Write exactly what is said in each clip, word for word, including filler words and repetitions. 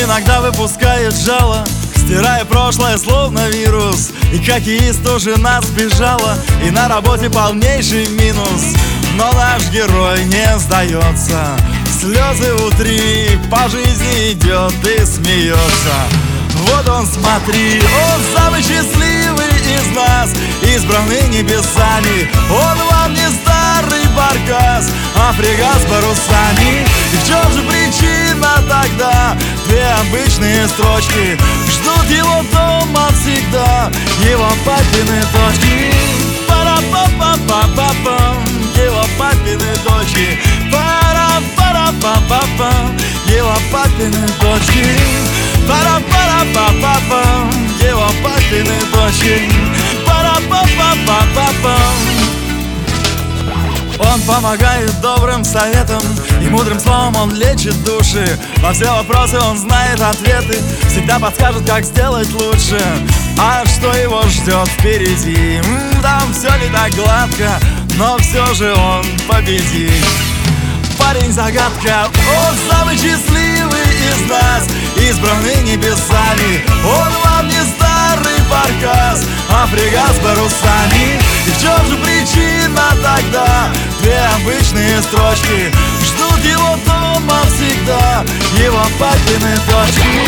иногда выпускает жало, стирая прошлое словно вирус. И хоккеист тоже нас бежала, и на работе полнейший минус. Но наш герой не сдается, слезы утри, по жизни идет и смеется. Вот он, смотри, он самый счастливый из нас, избранный небесами. Он вам не старый баркас, а фрегат с парусами. И в чем же причина тогда? Две обычные строчки ждут его дома всегда, его папины дочки. Пара-па-па-па-па-пам, его папины дочки. Пара-пара-па-па-пам, его папины дочки. Пара-пара-па-па-пам, его папины дочки. Пара-па-па-па-па-пам. Он помогает добрым советом, и мудрым словом он лечит души. Во все вопросы он знает ответы, всегда подскажет, как сделать лучше. А что его ждет впереди? М-м, там все не так гладко, но все же он победит. Парень-загадка, он самый счастливый из нас, избранный небесами. Он вам не старый баркас, а фрегат с парусами. И в чем же причина тогда? Две обычные строчки ждут его дома всегда, его папины дочки.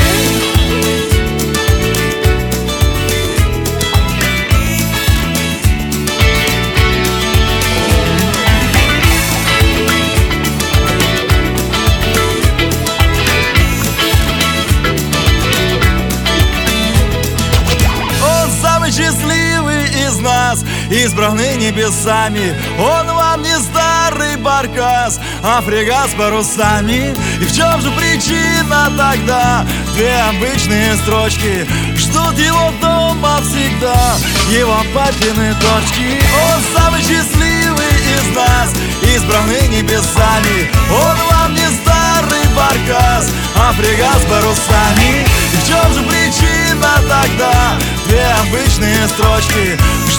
Счастливый из нас, избранный небесами. Он вам не старый баркас, а фрегат с парусами. И в чем же причина тогда? Две обычные строчки ждут его дома всегда, его папины дочки. Он самый счастливый из нас, избранный небесами. Он вам не старый баркас, а фрегат с парусами. И в чем же причина тогда? Две обычные строчки